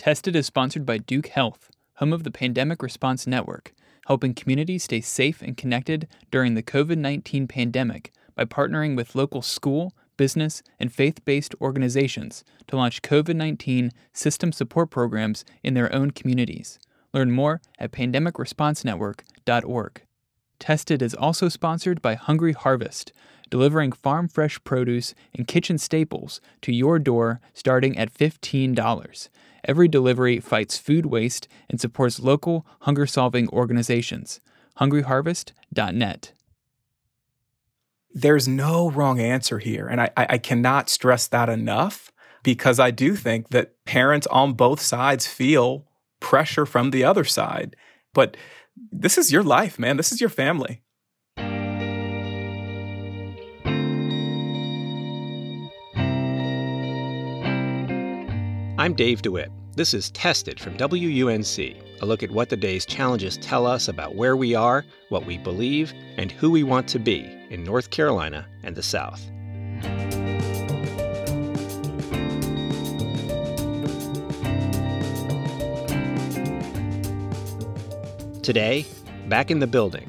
Tested is sponsored by Duke Health, home of the Pandemic Response Network, helping communities stay safe and connected during the COVID-19 pandemic by partnering with local school, business, and faith-based organizations to launch COVID-19 system support programs in their own communities. Learn more at pandemicresponsenetwork.org. Tested is also sponsored by Hungry Harvest, delivering farm-fresh produce and kitchen staples to your door starting at $15. Every delivery fights food waste and supports local hunger-solving organizations. hungryharvest.net. There's no wrong answer here, and I cannot stress that enough, because I do think that parents on both sides feel pressure from the other side. But this is your life, man. This is your family. I'm Dave DeWitt. This is Tested from WUNC, a look at what the day's challenges tell us about where we are, what we believe, and who we want to be in North Carolina and the South. Today, back in the building.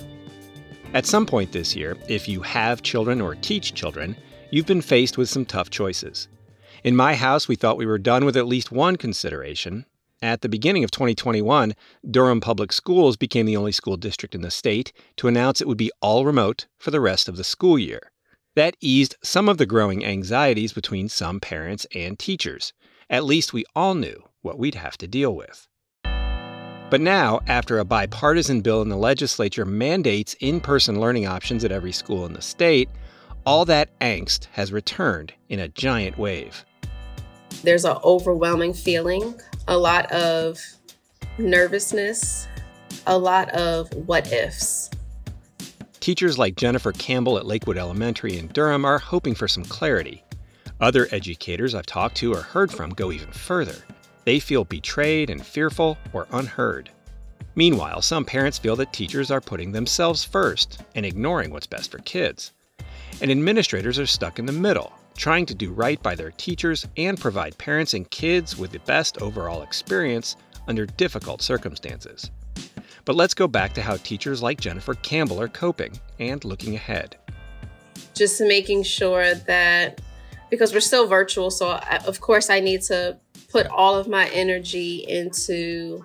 At some point this year, if you have children or teach children, you've been faced with some tough choices. In my house, we thought we were done with at least one consideration. At the beginning of 2021, Durham Public Schools became the only school district in the state to announce it would be all remote for the rest of the school year. That eased some of the growing anxieties between some parents and teachers. At least we all knew what we'd have to deal with. But now, after a bipartisan bill in the legislature mandates in-person learning options at every school in the state, all that angst has returned in a giant wave. There's an overwhelming feeling, a lot of nervousness, a lot of what ifs. Teachers like Jennifer Campbell at Lakewood Elementary in Durham are hoping for some clarity. Other educators I've talked to or heard from go even further. They feel betrayed and fearful or unheard. Meanwhile, some parents feel that teachers are putting themselves first and ignoring what's best for kids. And administrators are stuck in the middle, trying to do right by their teachers and provide parents and kids with the best overall experience under difficult circumstances. But let's go back to how teachers like Jennifer Campbell are coping and looking ahead. Just making sure that, because we're still virtual, so of course I need to put all of my energy into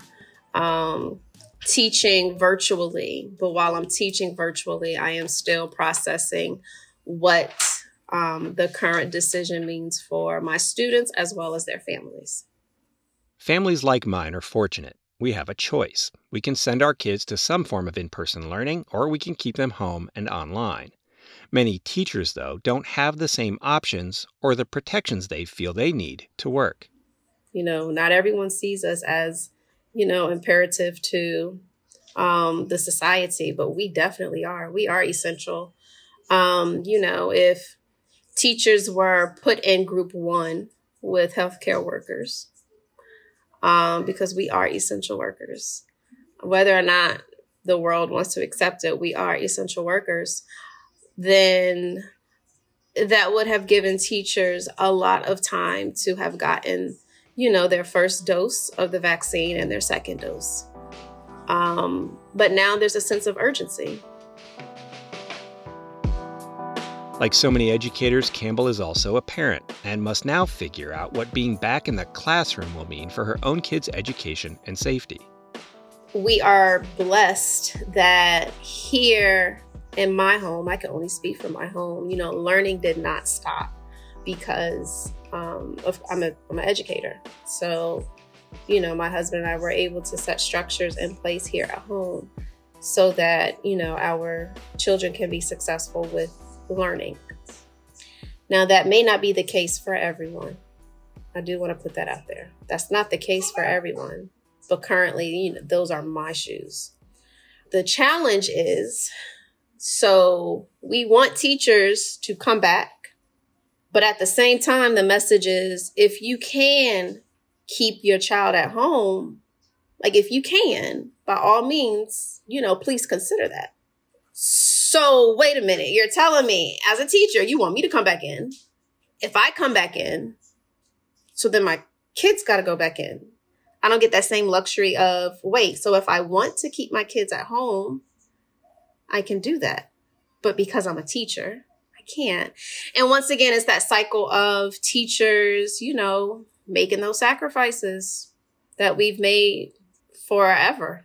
teaching virtually. But while I'm teaching virtually, I am still processing what the current decision means for my students as well as their families. Families like mine are fortunate. We have a choice. We can send our kids to some form of in-person learning, or we can keep them home and online. Many teachers, though, don't have the same options or the protections they feel they need to work. Not everyone sees us as, imperative to the society, but we definitely are. We are essential. If teachers were put in group one with healthcare workers, because we are essential workers, whether or not the world wants to accept it, we are essential workers, then that would have given teachers a lot of time to have gotten, their first dose of the vaccine and their second dose. But now there's a sense of urgency. Like so many educators, Campbell is also a parent and must now figure out what being back in the classroom will mean for her own kids' education and safety. We are blessed that here in my home, I can only speak for my home, learning did not stop because I'm an educator. So, my husband and I were able to set structures in place here at home so that, our children can be successful with learning. Now, that may not be the case for everyone. I do want to put that out there. That's not the case for everyone. But currently, those are my shoes. The challenge is, so we want teachers to come back, but at the same time, the message is, if you can keep your child at home, if you can, by all means, please consider that. So wait a minute, you're telling me as a teacher, you want me to come back in. If I come back in, so then my kids got to go back in. I don't get that same luxury of, wait, so if I want to keep my kids at home, I can do that. But because I'm a teacher, I can't. And once again, it's that cycle of teachers, making those sacrifices that we've made forever.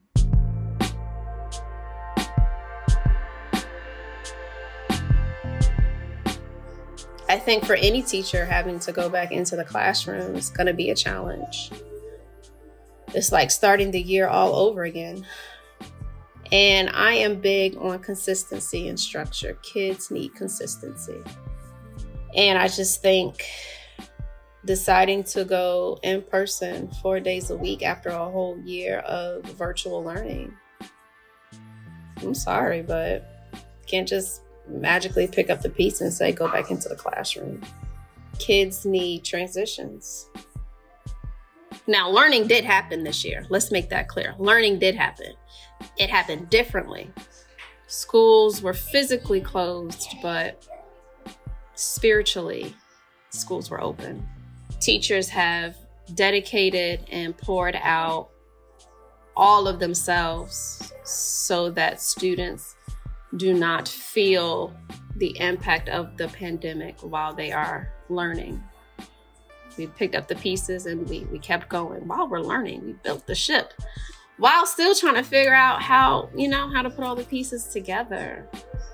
I think for any teacher, having to go back into the classroom is going to be a challenge. It's like starting the year all over again. And I am big on consistency and structure. Kids need consistency. And I just think deciding to go in person 4 days a week after a whole year of virtual learning, I'm sorry, but can't just magically pick up the piece and say, go back into the classroom. Kids need transitions. Now, learning did happen this year. Let's make that clear. Learning did happen. It happened differently. Schools were physically closed, but spiritually, schools were open. Teachers have dedicated and poured out all of themselves so that students do not feel the impact of the pandemic while they are learning. We picked up the pieces and we kept going. While we're learning, we built the ship while still trying to figure out how to put all the pieces together.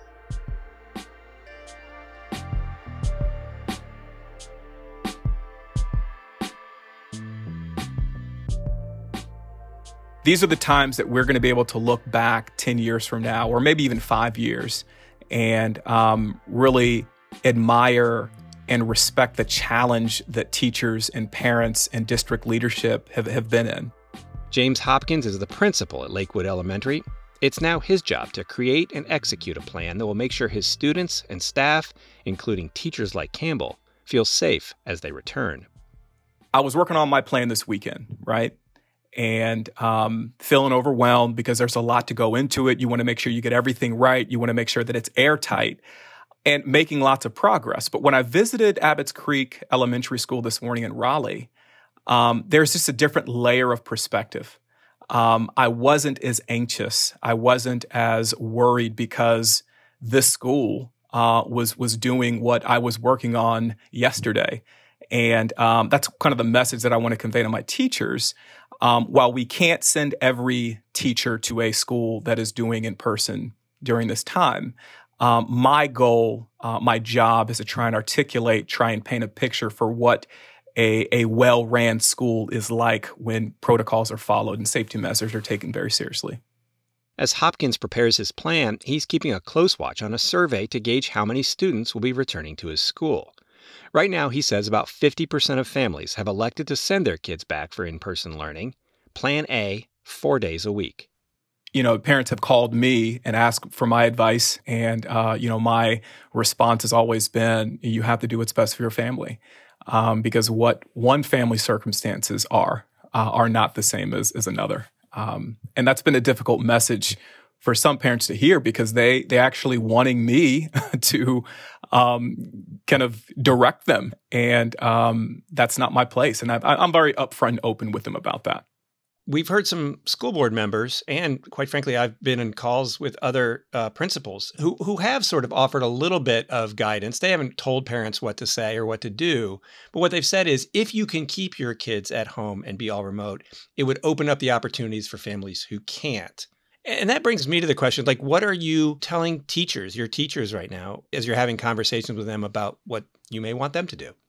These are the times that we're going to be able to look back 10 years from now, or maybe even 5 years, and really admire and respect the challenge that teachers and parents and district leadership have been in. James Hopkins is the principal at Lakewood Elementary. It's now his job to create and execute a plan that will make sure his students and staff, including teachers like Campbell, feel safe as they return. I was working on my plan this weekend, right? And feeling overwhelmed because there's a lot to go into it. You want to make sure you get everything right. You want to make sure that it's airtight, and making lots of progress. But when I visited Abbott's Creek Elementary School this morning in Raleigh, there's just a different layer of perspective. I wasn't as anxious. I wasn't as worried because this school was doing what I was working on yesterday. And that's kind of the message that I want to convey to my teachers. While we can't send every teacher to a school that is doing in person during this time, my goal, my job is to try and paint a picture for what a well-ran school is like when protocols are followed and safety measures are taken very seriously. As Hopkins prepares his plan, he's keeping a close watch on a survey to gauge how many students will be returning to his school. Right now, he says about 50% of families have elected to send their kids back for in-person learning. Plan A, 4 days a week. Parents have called me and asked for my advice. And, my response has always been, you have to do what's best for your family. Because what one family's circumstances are not the same as another. And that's been a difficult message for some parents to hear because they actually wanting me to kind of direct them. And that's not my place. And I'm very upfront and open with them about that. We've heard some school board members, and quite frankly, I've been in calls with other principals who have sort of offered a little bit of guidance. They haven't told parents what to say or what to do, but what they've said is if you can keep your kids at home and be all remote, it would open up the opportunities for families who can't. And that brings me to the question, what are you telling your teachers right now, as you're having conversations with them about what you may want them to do?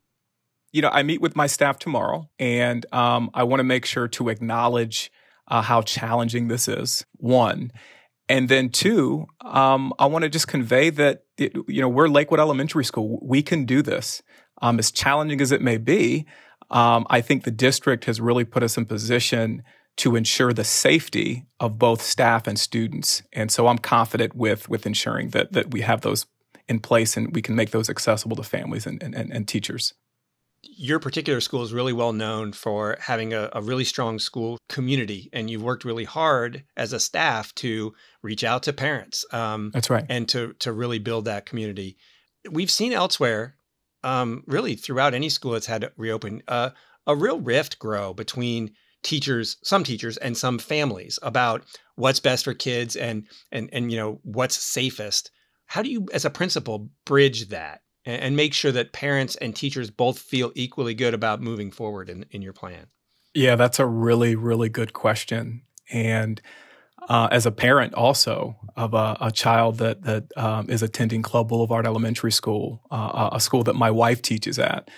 I meet with my staff tomorrow, and I want to make sure to acknowledge how challenging this is, one. And then two, I want to just convey that, we're Lakewood Elementary School. We can do this. As challenging as it may be, I think the district has really put us in position to ensure the safety of both staff and students. And so I'm confident with ensuring that we have those in place and we can make those accessible to families and teachers. Your particular school is really well known for having a really strong school community, and you've worked really hard as a staff to reach out to parents. That's right. And to really build that community. We've seen elsewhere, really throughout any school that's had to reopen, a real rift grow between some teachers and some families about what's best for kids and what's safest. How do you, as a principal, bridge that and make sure that parents and teachers both feel equally good about moving forward in your plan? Yeah, that's a really, really good question. And as a parent also of a child that is attending Club Boulevard Elementary School, a school that my wife teaches at,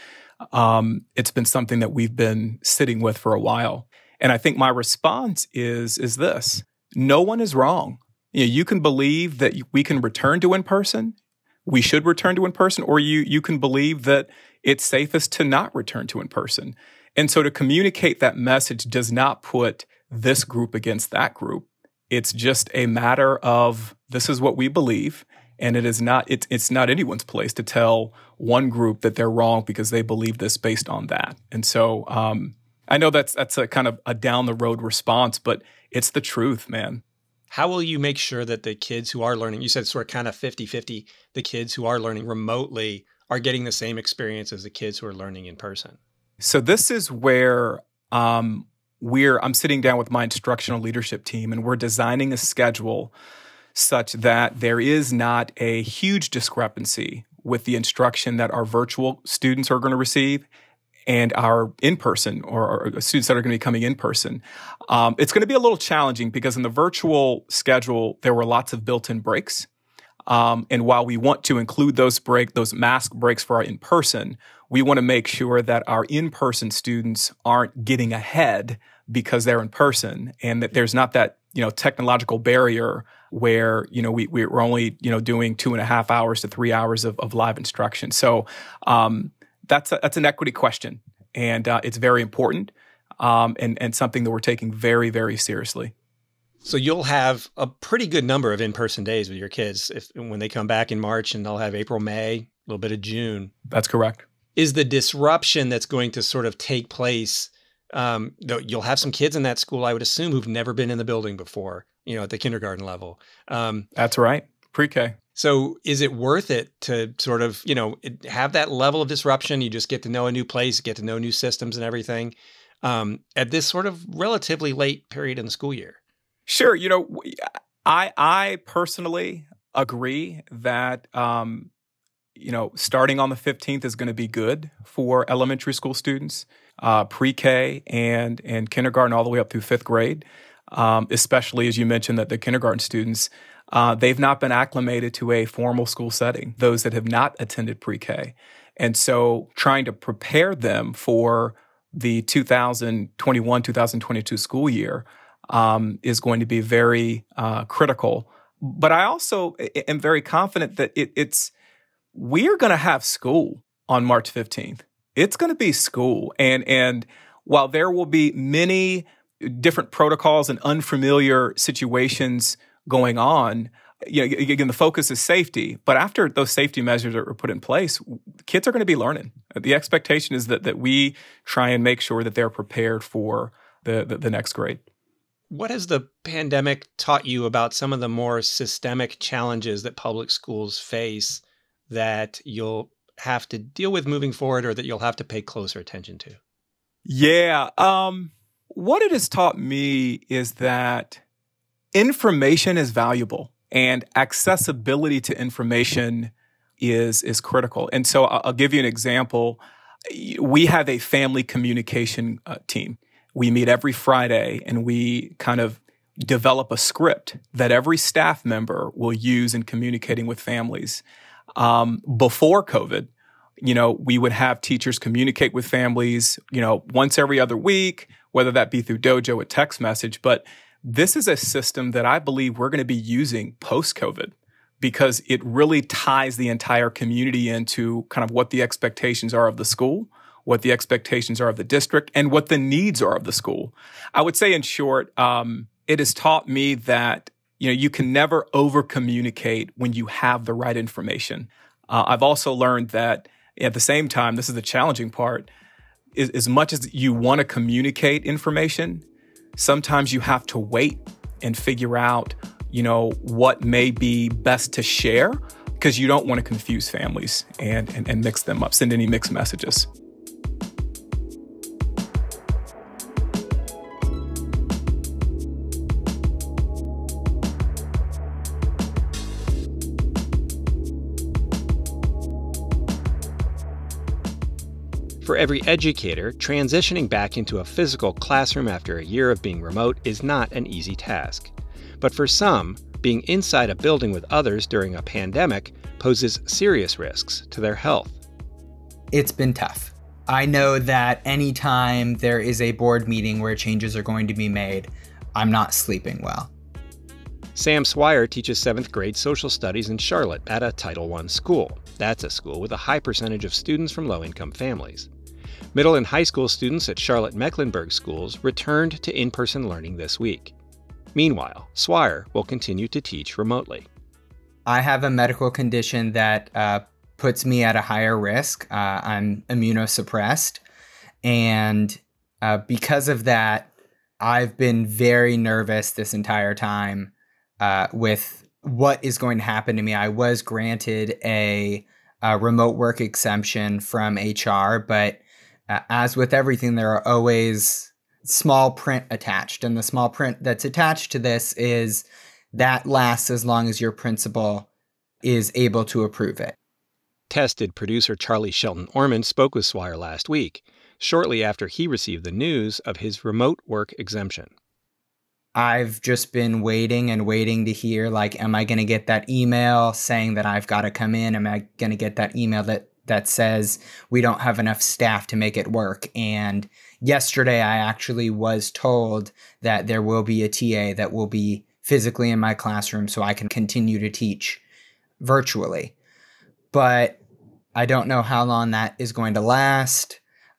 it's been something that we've been sitting with for a while. And I think my response is this: no one is wrong. You can believe that we can return to in-person. We should return to in-person, or you can believe that it's safest to not return to in-person. And so to communicate that message does not put this group against that group. It's just a matter of, this is what we believe, and it's not anyone's place to tell one group that they're wrong because they believe this based on that. And so I know that's a kind of a down the road response, but it's the truth, man. How will you make sure that the kids who are learning, you said sort of kind of 50-50, the kids who are learning remotely are getting the same experience as the kids who are learning in person? So this is where I'm sitting down with my instructional leadership team, and we're designing a schedule such that there is not a huge discrepancy with the instruction that our virtual students are going to receive and our in-person or students that are going to be coming in person. It's going to be a little challenging because in the virtual schedule, there were lots of built-in breaks. And while we want to include those mask breaks for our in-person, we want to make sure that our in-person students aren't getting ahead because they're in person, and that there's not that, technological barrier where, we're only, doing 2.5 hours to 3 hours of live instruction. So, that's an equity question, and it's very important, and something that we're taking very, very seriously. So you'll have a pretty good number of in-person days with your kids when they come back in March, and they'll have April, May, a little bit of June. That's correct. Is the disruption that's going to sort of take place, you'll have some kids in that school, I would assume, who've never been in the building before, at the kindergarten level. That's right. Pre-K. So is it worth it to sort of, have that level of disruption? You just get to know a new place, get to know new systems and everything at this sort of relatively late period in the school year? Sure. I personally agree that, starting on the 15th is going to be good for elementary school students, pre-K and kindergarten all the way up through 5th grade, especially as you mentioned that the kindergarten students, they've not been acclimated to a formal school setting, those that have not attended pre-K. And so trying to prepare them for the 2021-2022 school year is going to be very critical. But I also am very confident that we're going to have school on March 15th. It's going to be school. And while there will be many different protocols and unfamiliar situations going on, again, the focus is safety. But after those safety measures are put in place, kids are going to be learning. The expectation is that we try and make sure that they're prepared for the next grade. What has the pandemic taught you about some of the more systemic challenges that public schools face that you'll have to deal with moving forward, or that you'll have to pay closer attention to? Yeah. What it has taught me is that information is valuable and accessibility to information is critical. And so I'll give you an example. We have a family communication team. We meet every Friday and we kind of develop a script that every staff member will use in communicating with families. Before COVID, we would have teachers communicate with families, once every other week, whether that be through Dojo or text message. But this is a system that I believe we're going to be using post-COVID because it really ties the entire community into kind of what the expectations are of the school, what the expectations are of the district, and what the needs are of the school. I would say in short, it has taught me that you can never over-communicate when you have the right information. I've also learned that at the same time, this is the challenging part, is as much as you want to communicate information, sometimes you have to wait and figure out, what may be best to share because you don't want to confuse families and mix them up, send any mixed messages. For every educator, transitioning back into a physical classroom after a year of being remote is not an easy task. But for some, being inside a building with others during a pandemic poses serious risks to their health. It's been tough. I know that anytime there is a board meeting where changes are going to be made, I'm not sleeping well. Sam Swire teaches 7th grade social studies in Charlotte at a Title I school. That's a school with a high percentage of students from low-income families. Middle and high school students at Charlotte-Mecklenburg schools returned to in-person learning this week. Meanwhile, Swire will continue to teach remotely. I have a medical condition that puts me at a higher risk. I'm immunosuppressed. And because of that, I've been very nervous this entire time with what is going to happen to me. I was granted a remote work exemption from HR, but as with everything, there are always small print attached. And the small print that's attached to this is that lasts as long as your principal is able to approve it. Tested producer Charlie Shelton Ormond spoke with Swire last week, shortly after he received the news of his remote work exemption. I've just been waiting and waiting to hear, am I going to get that email saying that I've got to come in? Am I going to get that email that says we don't have enough staff to make it work? And yesterday, I actually was told that there will be a TA that will be physically in my classroom so I can continue to teach virtually. But I don't know how long that is going to last.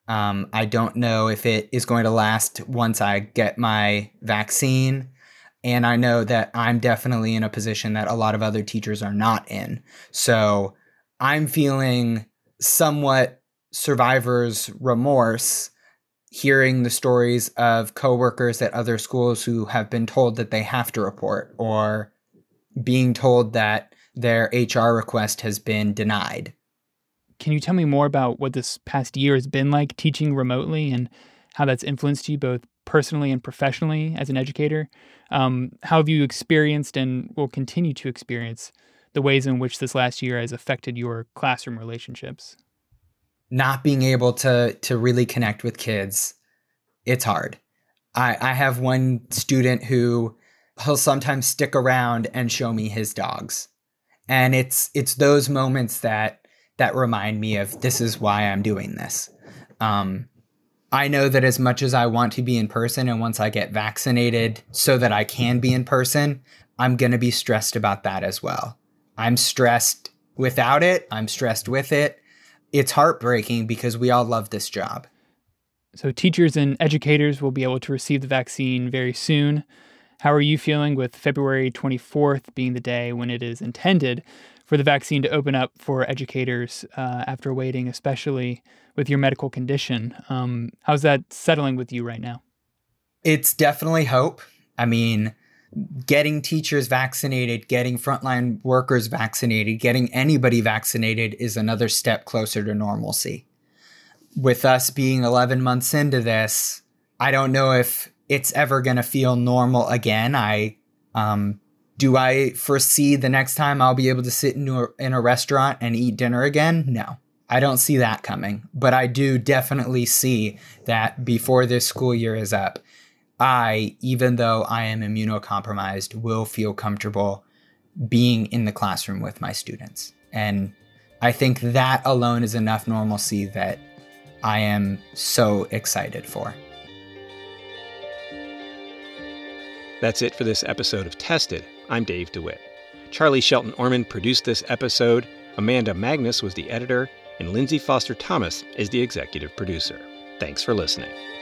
I don't know if it is going to last once I get my vaccine. And I know that I'm definitely in a position that a lot of other teachers are not in. So I'm feeling somewhat survivor's remorse hearing the stories of coworkers at other schools who have been told that they have to report, or being told that their HR request has been denied. Can you tell me more about what this past year has been like teaching remotely and how that's influenced you both personally and professionally as an educator? How have you experienced and will continue to experience the ways in which this last year has affected your classroom relationships? Not being able to really connect with kids, it's hard. I have one student who he'll sometimes stick around and show me his dogs. And it's those moments that remind me of this is why I'm doing this. I know that as much as I want to be in person, and once I get vaccinated so that I can be in person, I'm going to be stressed about that as well. I'm stressed without it. I'm stressed with it. It's heartbreaking because we all love this job. So teachers and educators will be able to receive the vaccine very soon. How are you feeling with February 24th being the day when it is intended for the vaccine to open up for educators after waiting, especially with your medical condition? How's that settling with you right now? It's definitely hope. I mean, getting teachers vaccinated, getting frontline workers vaccinated, getting anybody vaccinated is another step closer to normalcy. With us being 11 months into this, I don't know if it's ever going to feel normal again. Do I foresee the next time I'll be able to sit in a restaurant and eat dinner again? No, I don't see that coming. But I do definitely see that before this school year is up, even though I am immunocompromised, will feel comfortable being in the classroom with my students. And I think that alone is enough normalcy that I am so excited for. That's it for this episode of Tested. I'm Dave DeWitt. Charlie Shelton Ormond produced this episode, Amanda Magnus was the editor, and Lindsay Foster Thomas is the executive producer. Thanks for listening.